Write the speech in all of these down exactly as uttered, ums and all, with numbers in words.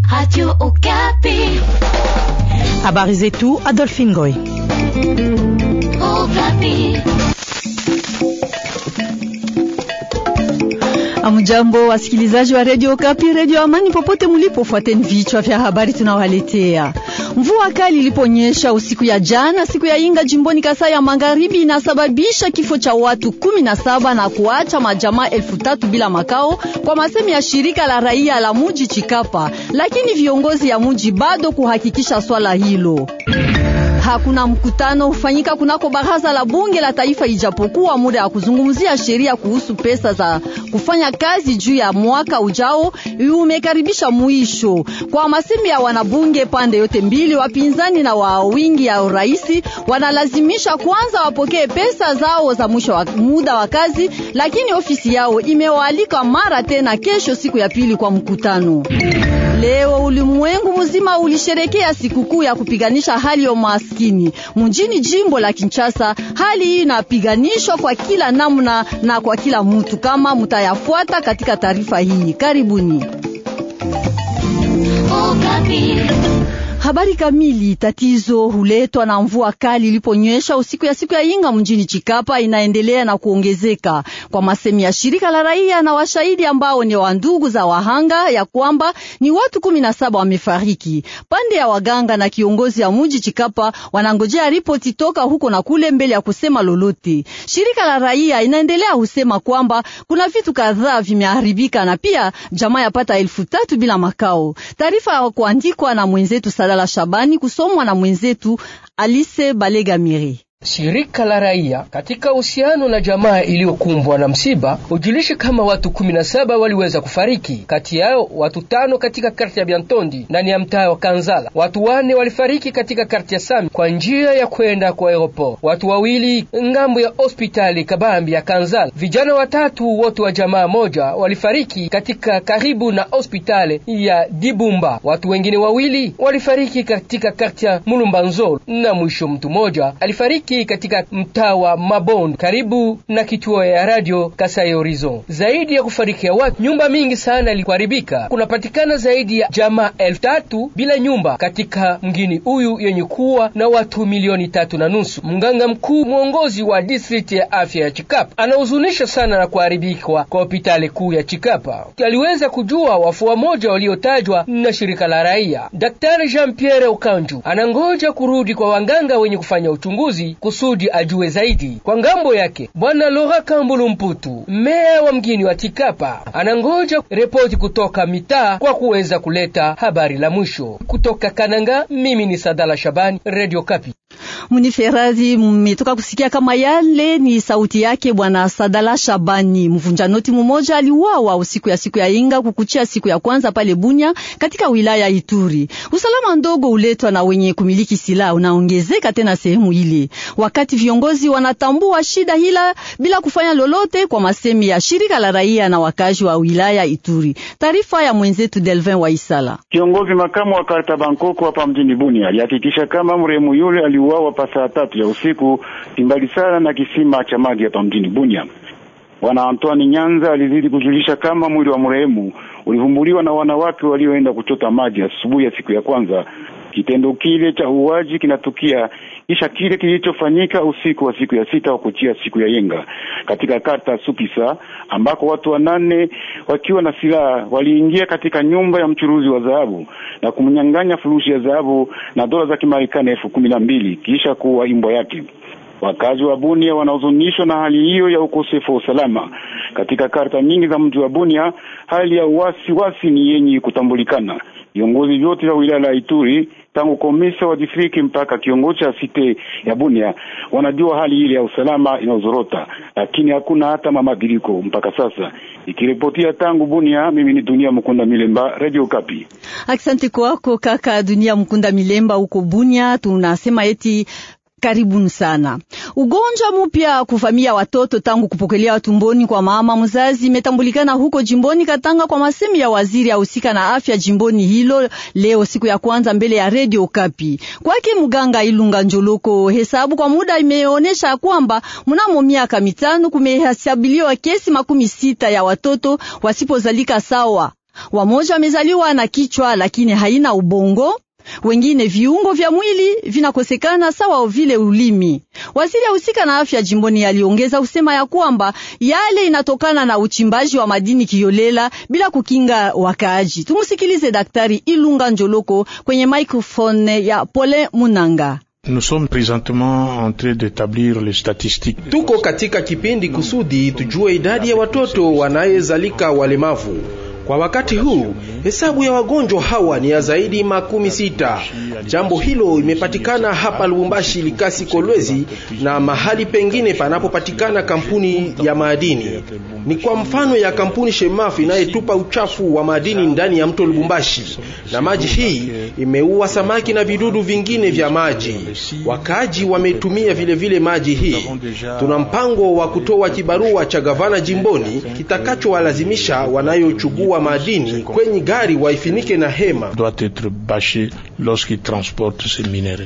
Radio Okapi. Habari zetu Adolphine Goy. Okapi. Amujambo wasikilizaji wa Radio Okapi, Radio Amani popote mulipo, fuateni vichwa vya habari tunawaletea. Mvua kali iliponyesha usiku ya jana siku ya Inga jimboni Kasai ya Magharibi inasababisha kifo cha watu kumi na saba na kuacha majamaa elfu tatu bila makao, kwa masemi ya shirika la raia la muji Chikapa, lakini viongozi ya muji bado kuhakikisha swala hilo. Hakuna mkutano ufanyika kunako baraza la bunge la taifa, ijapokuwa muda wa kuzungumzia sheria kuhusu pesa za kufanya kazi juu ya mwaka ujao umekaribisha mwisho. Kwa masemi ya wanabunge pande yote mbili, wapinzani na wa wingi ya uraisi wanalazimisha kwanza wapokee pesa zao za mwisho wa muda wa kazi, lakini ofisi yao imewaalika mara tena kesho siku ya pili kwa mkutano. Leo ulimwengu mzima ulisherekea sikukuu ya kupiganisha hali ya maskini. Mjini jimbo la Kinshasa, hali hii inapiganishwa kwa kila namna na kwa kila mtu, kama mtayafuata katika taarifa hii. Karibuni. Habari kamili. Tatizo huletwa na mvua kali iliponyesha usiku ya siku ya Inga mjini Chikapa inaendelea na kuongezeka, kwa masemi ya shirika la raia na washahidi ambao ni wa ndugu za wahanga, ya kwamba ni watu kumi na saba wamefariki. Pande ya waganga na kiongozi ya mji Chikapa wanangojea ripoti toka huko na kule mbele ya kusema lolote. Shirika la raia inaendelea husema kwamba kuna vitu kadhaa vimeharibika na pia jamaa yapata elfu tatu bila makao. Taarifa ya kuandikwa na mwenzetu Sadala Shabani, kusomwa na mwenzetu Alice Balegamiri. Shirika la raia katika uhusiano na jamaa iliyokumbwa na msiba hujulisha kama watu kumi na saba waliweza kufariki, kati yao watu tano katika karti ya Biantondi ndani ya mtaa wa Kanzala. Watu wane walifariki katika karti ya Sami kwa njia ya kwenda kwa aeroport, watu wawili ngambo ya hospitali Kabambi ya Kanzala. Vijana watatu wote wa jamaa moja walifariki katika karibu na hospitali ya Dibumba. Watu wengine wawili walifariki katika karti ya Mulumbanzolo, na mwisho mtu moja alifariki katika mtaa wa Mabond karibu na kituo ya radio Kasai Horizon. Zaidi ya kufariki ya watu, nyumba mingi sana ilikuharibika. Kunapatikana zaidi ya jamaa elfu tatu bila nyumba katika mgini huyu yenye kuwa na watu milioni tatu na nusu. Mganga mkuu mwongozi wa district ya afya ya Chikapa anahuzunisha sana na kuharibikwa kwa hospitali kuu ya Chikapa. Aliweza kujua wafu moja waliotajwa na shirika la raia. Daktari Jean-Pierre Okanju anangoja kurudi kwa wanganga wenye kufanya uchunguzi kusudi ajue zaidi. Kwa ngambo yake, Bwana Laura Kambulu Mputu, meya wa mgini wa Chikapa, anangoja ripoti kutoka mitaa kwa kuweza kuleta habari la mwisho. Kutoka Kananga, mimi ni Sadala Shabani, Radio Okapi. Muniferazi mmetoka kusikia kama yale ni sauti yake Bwana Sadala Shabani. Mvunja noti mmoja aliuawa usiku ya siku ya Inga kukuchia siku ya kwanza pale Bunya katika wilaya Ituri. Usalama ndogo uletwa na wenye kumiliki silaha unaongezeka tena sehemu ile, wakati viongozi wanatambua shida hila bila kufanya lolote, kwa masemi ya shirika la raia na wakazi wa wilaya Ituri. Taarifa ya mwenzetu Delvin Waisala. Kiongozi makamu wa Karta Bangkoko hapa mjini Bunia alihakikisha kama mremu yule aliuawa pa saa tatu ya usiku, timbali sana na kisima cha maji hapa mjini Bunia. Bwana Antoine Nyanza alizidi kujulisha kama mwili wa mrehemu ulivumbuliwa na wanawake walioenda kuchota maji asubuhi ya siku ya kwanza. Kitendo kile cha uwaji kinatukia kisha kile kilichofanyika usiku wa siku ya sita kukuchia siku ya Yenga katika kata Supisa, ambako watu wanane wakiwa na silaha waliingia katika nyumba ya mchuruzi wa dhahabu na kumnyang'anya furushi ya dhahabu na dola za Kimarekani elfu kumi na mbili kisha kuwa imbo yake. Wakazi wa Bunia wanahuzunishwa na hali hiyo ya ukosefu wa usalama katika karta nyingi za mji wa Bunia. Hali ya wasi wasi ni yenye kutambulikana. Viongozi vyote vya wilaya ya Ituri, tangu komisa wa distriki mpaka kiongozi wa site ya Bunia, wanajua hali ile ya usalama inazorota, lakini hakuna hata mabadiliko mpaka sasa. Ikiripotia tangu Bunia, mimi ni Dunia Mkunda Milemba, Radio Okapi. Asante kwako kaka Dunia Mkunda Milemba huko Bunia. Tunasema eti karibuni sana. Ugonjwa mpya kuvamia watoto tangu kupokelea tumboni kwa mama mzazi imetambulikana huko jimboni Katanga, kwa masemi ya waziri ahusika na afya jimboni hilo leo siku ya kwanza mbele ya Radio Okapi. Kwake mganga Ilunga Njoloko, hesabu kwa muda imeonesha kwamba mnamo miaka mitano kumehesabiliwa kesi makumi sita ya watoto wasipozalika sawa. Wamoja wamezaliwa na kichwa lakini haina ubongo, wengine viungo vya mwili vinakosekana sawa vile ulimi. Waziri husika na afya jimboni aliongeza usema ya kwamba yale inatokana na uchimbaji wa madini kiolela bila kukinga wakaaji. Tumusikilize Daktari Ilunga Njoloko kwenye microphone ya Pole Munanga. Nous sommes présentement en train d'établir les statistiques. Tuko katika kipindi kusudi tujue idadi ya watoto wanayezalika walemavu. Kwa wakati huu, hesabu ya wagonjwa hawa ni ya zaidi makumi sita. Jambo hilo imepatikana hapa Lubumbashi, Likasi, Kolwezi na mahali pengine panapopatikana kampuni ya madini. Ni kwa mfano ya kampuni Shemaf inayetupa uchafu wa madini ndani ya mto Lubumbashi. Na maji hii imeua samaki na vidudu vingine vya maji. Wakaji wametumia vile vile maji hii. Tuna mpango wa kutoa kibarua cha gavana jimboni kitakacho walazimisha wanayochukua madini kwenye gari waifinike na hema. Doit être bâché lorsqu'il transporte ces minéraux.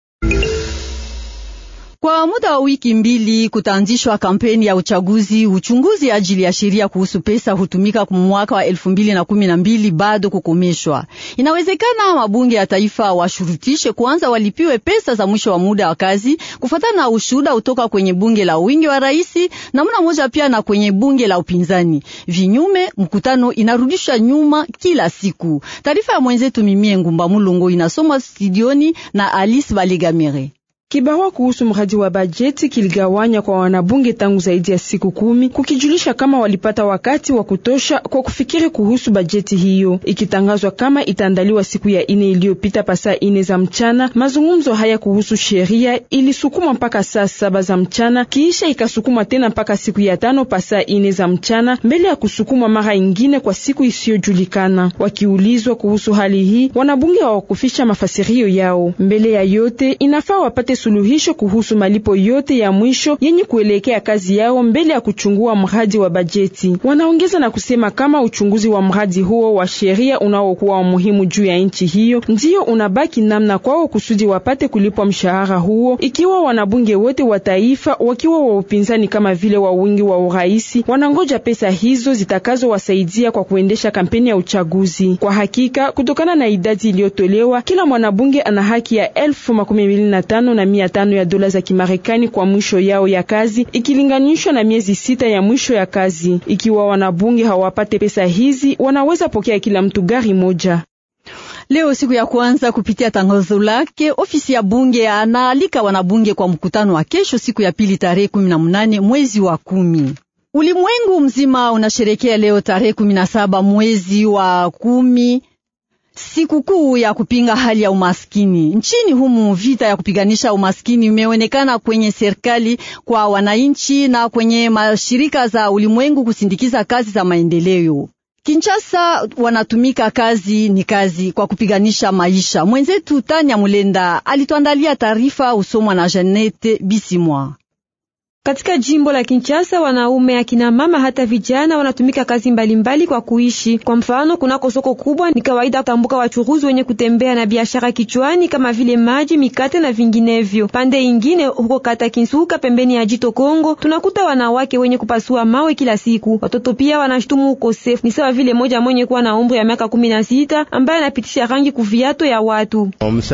Kwa muda wa wiki mbili kutaanzishwa kampeni ya uchaguzi. Uchunguzi ajili ya sheria kuhusu pesa hutumika kwa mwaka wa elfu mbili na kumi na mbili bado kukomeshwa. Inawezekana mabunge ya taifa washurutishe kwanza walipiwe pesa za mwisho wa muda wa kazi kufuatana na ushuhuda utoka kwenye bunge la wingi wa raisi na mna moja pia na kwenye bunge la upinzani. Vinyume mkutano inarudisha nyuma kila siku. Taarifa ya mwenzetu Mimie Ngumba Mulongo inasoma studioni na Alice Baligamire. Kibarua kuhusu mradi wa bajeti kiligawanya kwa wanabunge tangu zaidi ya siku kumi, kukijulisha kama walipata wakati wa kutosha kwa kufikiri kuhusu bajeti hiyo. Ikitangazwa kama itaandaliwa siku ya ine iliyopita pasa ine za mchana, mazungumzo haya kuhusu sheria ilisukuma mpaka saa saba za mchana, kisha ikasukuma tena mpaka siku ya tano pasa ine za mchana, mbele ya kusukuma mara ingine kwa siku isiyojulikana. Wakiulizwa kuhusu hali hii, wanabunge hawakufisha mafasirio yao. Mbele ya yote, inafaa wapate suluhisho kuhusu malipo yote ya mwisho yenye kuelekea kazi yao mbele ya kuchungua mradi wa bajeti. Wanaongeza na kusema kama uchunguzi wa mradi huo wa sheria unaokuwa muhimu juu ya nchi hiyo ndio unabaki namna kwao kusudi wapate kulipwa mshahara huo, ikiwa wanabunge wote wa taifa wakiwa wa upinzani kama vile wa wingi wa uraisi wanangoja pesa hizo zitakazo wasaidia kwa kuendesha kampeni ya uchaguzi. Kwa hakika, kutokana na idadi iliyotolewa, kila mwanabunge ana haki ya elfu makumi mbili na tano na mia tano ya dola za Kimarekani kwa mwisho yao ya kazi, ikilinganishwa na miezi sita ya mwisho ya kazi. Ikiwa wanabunge hawapate pesa hizi, wanaweza pokea kila mtu gari moja. Leo siku ya kwanza kupitia tangazo lake, ofisi ya bunge anaalika wanabunge kwa mkutano wa kesho siku ya pili tarehe kumi na munane mwezi wa kumi. Ulimwengu mzima unasherekea leo tarehe kumi na saba mwezi wa kumi siku kuu ya kupinga hali ya umaskini. Nchini humu vita ya kupiganisha umaskini imeonekana kwenye serikali, kwa wananchi na kwenye mashirika za ulimwengu kusindikiza kazi za maendeleo. Kinshasa wanatumika kazi ni kazi kwa kupiganisha maisha. Mwenzetu Tanya Mulenda alituandalia taarifa usomwa na Janete Bisimwa. Katika jimbo la Kinshasa, wanaume, akina mama hata vijana wanatumika kazi mbalimbali mbali kwa kuishi. Kwa mfano, kunako soko kubwa ni kawaida kutambuka wachuruzi wenye kutembea na biashara kichwani kama vile maji, mikate na vinginevyo. Pande ingine huko kata Kinsuka pembeni ya Jito Kongo, tunakuta wanawake wenye kupasua mawe kila siku. Watoto pia wanashtumu ukosefu. Ni sawa vile moja mwenye kuwa na umri ya miaka kumi na sita ambaye anapitisha rangi kuviato ya watu.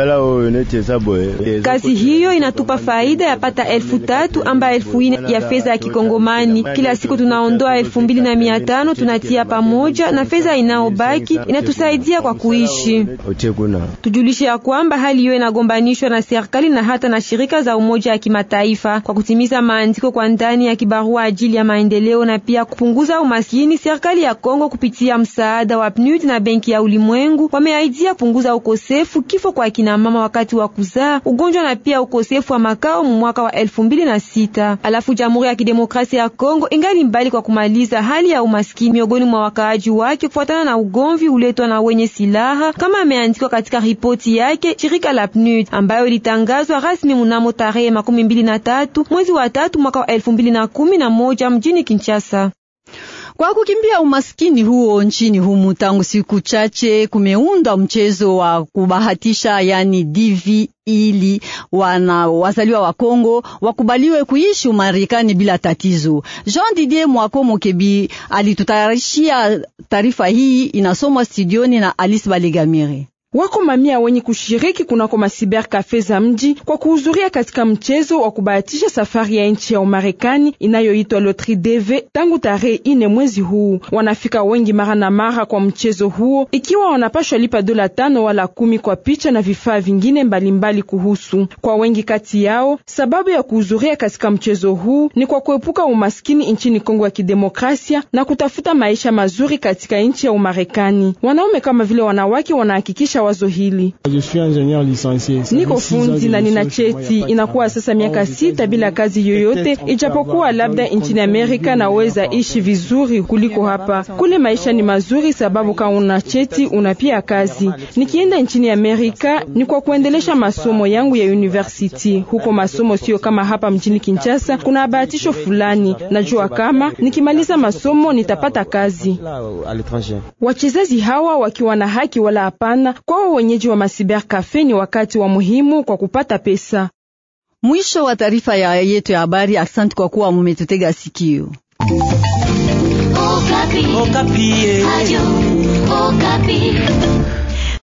Kazi hiyo inatupa faida ya pata elfu tatu amba elfu ya fedha ya kikongomani. Kila siku tunaondoa elfu mbili na mia tano tunatia pamoja na fedha inaobaki inatusaidia kwa kuishi. Tujulishe ya kwamba hali hiyo inagombanishwa na serikali na hata na shirika za umoja ya kimataifa kwa kutimiza maandiko kwa ndani ya kibarua ajili ya maendeleo na pia kupunguza umaskini. Serikali ya Kongo kupitia msaada wa P N U D na Benki ya Ulimwengu wameaidia punguza ukosefu, kifo kwa kina mama wakati wa kuzaa, ugonjwa na pia ukosefu wa makao mwaka wa elfu mbili na sita. Alafu Jamhuri ya Kidemokrasia ya Kongo ingali mbali kwa kumaliza hali ya umaskini miongoni mwa wakaaji wake kufuatana na ugomvi uletwa na wenye silaha, kama ameandikwa katika ripoti yake shirika la P N U D ambayo ilitangazwa rasmi mnamo tarehe makumi mbili na tatu mwezi wa tatu mwaka wa elfu mbili na kumi na moja mjini Kinshasa. Kwa kukimbia umaskini huo nchini humu, tangu siku chache kumeunda mchezo wa kubahatisha, yani D V, ili wana wazaliwa wa Kongo wakubaliwe kuishi Umarekani bila tatizo. Jean Didier Mwako Mokebi alitutayarishia taarifa hii, inasomwa studioni na Alice Balegamire. Wako mamia wenye kushiriki kunako masiber cafe za mji kwa kuhudhuria katika mchezo wa kubahatisha safari ya nchi ya Umarekani inayoitwa Lotterie D V tangu tarehe ine mwezi huu. Wanafika wengi mara na mara kwa mchezo huo, ikiwa wanapashwa lipa dola tano wala kumi kwa picha na vifaa vingine mbalimbali kuhusu. Kwa wengi kati yao, sababu ya kuhudhuria katika mchezo huu ni kwa kuepuka umaskini nchini Kongo ya Kidemokrasia na kutafuta maisha mazuri katika nchi ya Umarekani. Wanaume kama vile wanawake wanahakikisha wazo hili. Niko fundi na nina cheti, inakuwa sasa miaka sita bila kazi yoyote, ijapokuwa labda nchini Amerika naweza ishi vizuri kuliko hapa. Kule maisha ni mazuri sababu kama una cheti unapia kazi. Nikienda nchini Amerika ni kwa kuendelesha masomo yangu ya university. Huko masomo sio kama hapa mjini Kinshasa, kuna bahatisho fulani. Najua kama nikimaliza masomo nitapata kazi. Wachezaji hawa wakiwa na haki wala hapana, kwa wenyeji wa masiber cafe ni wakati wa muhimu kwa kupata pesa. Mwisho wa taarifa ya yetu ya habari. Asante kwa kuwa mumetutega sikio. Okapi. Okapi. Radio Okapi.